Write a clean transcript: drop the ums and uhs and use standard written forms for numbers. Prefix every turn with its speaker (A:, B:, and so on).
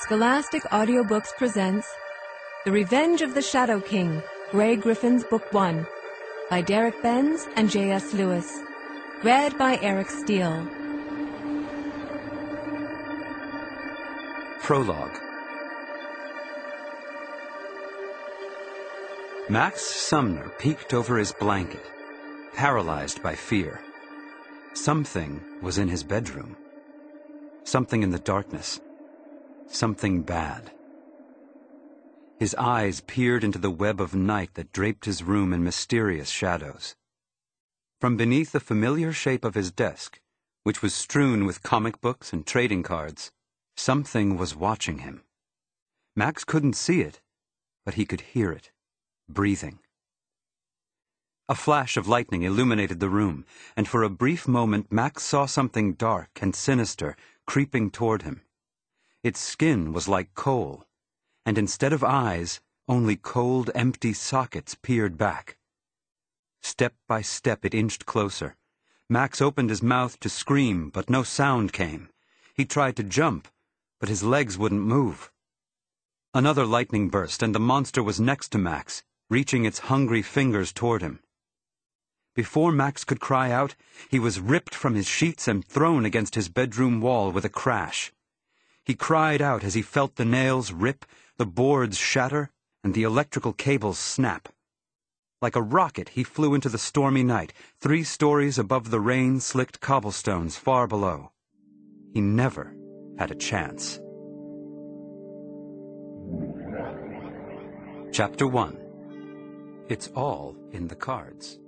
A: Scholastic Audiobooks presents The Revenge of the Shadow King, Grey Griffin's Book 1, by Derek Benz and J.S. Lewis. Read by Eric Steele.
B: Prologue. Max Sumner peeked over his blanket, paralyzed by fear. Something was in his bedroom. Something in the darkness. Something bad. His eyes peered into the web of night that draped his room in mysterious shadows. From beneath the familiar shape of his desk, which was strewn with comic books and trading cards, something was watching him. Max couldn't see it, but he could hear it, breathing. A flash of lightning illuminated the room, and for a brief moment Max saw something dark and sinister creeping toward him. Its skin was like coal, and instead of eyes, only cold, empty sockets peered back. Step by step it inched closer. Max opened his mouth to scream, but no sound came. He tried to jump, but his legs wouldn't move. Another lightning burst, and the monster was next to Max, reaching its hungry fingers toward him. Before Max could cry out, he was ripped from his sheets and thrown against his bedroom wall with a crash. He cried out as he felt the nails rip, the boards shatter, and the electrical cables snap. Like a rocket, he flew into the stormy night, 3 stories above the rain-slicked cobblestones far below. He never had a chance. Chapter 1. It's all in the cards.